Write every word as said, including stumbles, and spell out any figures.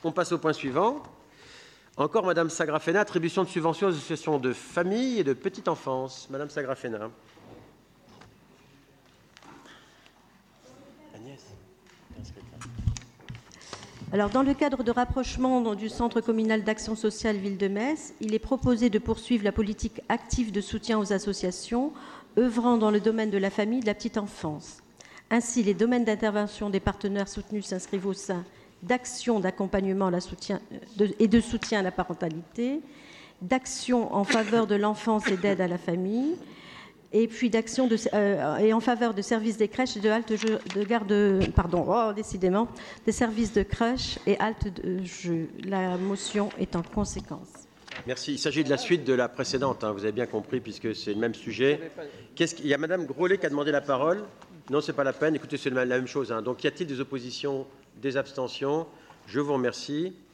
On passe au point suivant. Encore Madame Sagrafena, attribution de subventions aux associations de famille et de petite enfance. Madame Sagrafena. Agnès. Alors, dans le cadre de rapprochement du Centre communal d'action sociale Ville de Metz, il est proposé de poursuivre la politique active de soutien aux associations œuvrant dans le domaine de la famille et de la petite enfance. Ainsi, les domaines d'intervention des partenaires soutenus s'inscrivent au sein d'actions d'accompagnement à la soutien, de, et de soutien à la parentalité, d'actions en faveur de l'enfance et d'aide à la famille, et puis d'actions de, euh, et en faveur de services des crèches et de haltes de garde, pardon, oh, décidément, des services de crèche et haltes de jeu. La motion est en conséquence. Merci. Il s'agit de la suite de la précédente, hein, vous avez bien compris, puisque c'est le même sujet. Qu'est-ce qu'il y a Madame Grolet qui a demandé la parole. Non, ce n'est pas la peine. Écoutez, c'est la même chose. Hein. Donc, y a-t-il des oppositions, des abstentions? Je vous remercie.